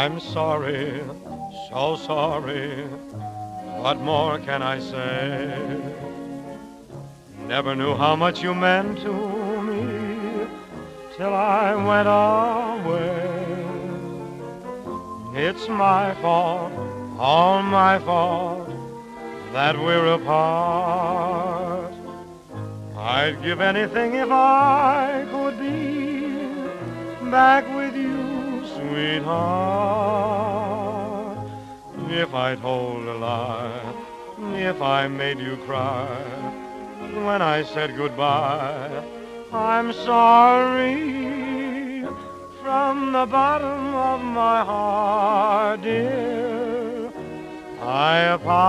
I'm sorry, so sorry. What more can I say? Never knew how much you meant to me till I went away. It's my fault, all my fault, that we're apart. I'd give anything if I could be back with you, sweetheart. If I told a lie, if I made you cry when I said goodbye, I'm sorry from the bottom of my heart, dear. I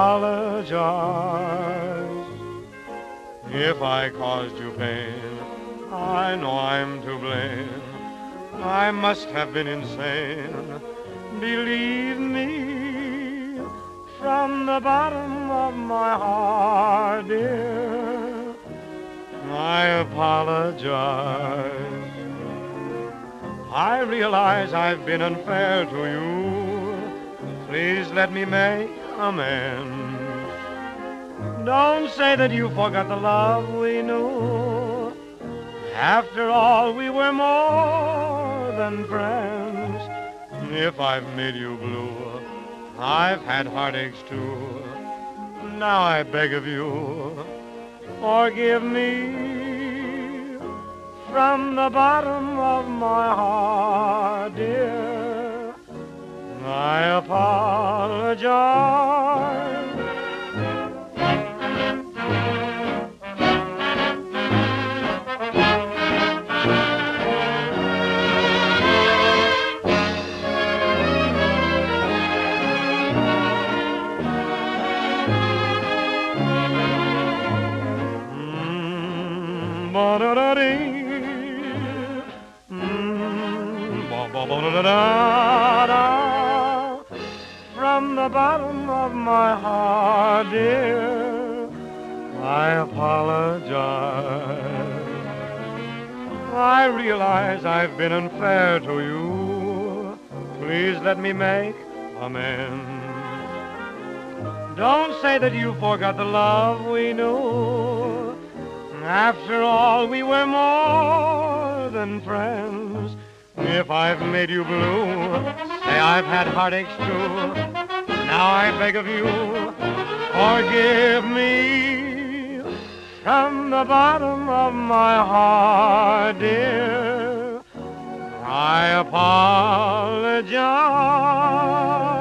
apologize if I caused you pain. I know I'm to blame. I must have been insane. Believe me, from the bottom of my heart, dear, I apologize. I realize I've been unfair to you. Please let me make amends. Don't say that you forgot the love we knew. After all, we were more than friends. If I've made you blue, I've had heartaches too. Now I beg of you, forgive me from the bottom of my heart, dear. I apologize. From the bottom of my heart, dear, I apologize. I realize I've been unfair to you. Please let me make amends. Don't say that you forgot the love we knew. After all, we were more than friends. If I've made you blue, say I've had heartaches too. Now I beg of you, forgive me from the bottom of my heart, dear. I apologize.